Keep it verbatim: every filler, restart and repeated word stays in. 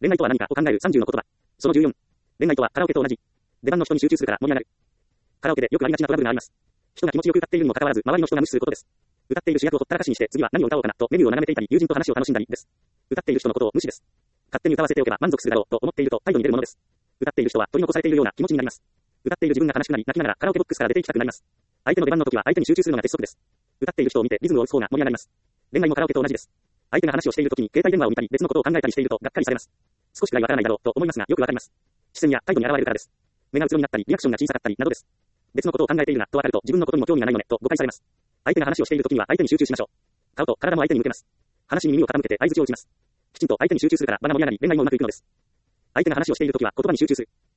恋愛とは何かを考えるさんじゅうの言葉。そのじゅうよん。恋愛とはカラオケと同じ。出番の人に集中するから盛り上がる。カラオケでよくありがちなトラブルがあります。人が気持ちよく歌っているにもかかわらず、周りの人が無視することです。歌っている主役をほったらかしにして、次は何を歌おうかなとメニューを眺めていたり、友人と話を楽しんだりです。歌っている人のことを無視です。勝手に歌わせておけば満足するだろうと思っていると態度に出るものです。歌っている人は取り残されているような気持ちになります。歌っている自分が悲しくなり、泣きながらカラオケボックスから出て行きたくなります。相手の出番の時は相手に集中するのが鉄則です。歌っている人を見てリズムを打つ方が盛り上がります。恋愛もカラオケと同じです。相手が話をしている時に携帯電話を見たり別のことを考えたりしているとがっかりされます。少しくらいわからないだろうと思いますがよくわかります。視線や態度に現れるからです。目がうつろになったりリアクションが小さかったりなどです。別のことを考えているなとわかると自分のことにも興味がないよねと誤解されます。相手が話をしている時には相手に集中しましょう。顔と体も相手に向けます。話に耳を傾けて相槌を打ちます。きちんと相手に集中するから場が盛り上がり恋愛もうまくいくのです。相手が話をしている時は言葉に集中する。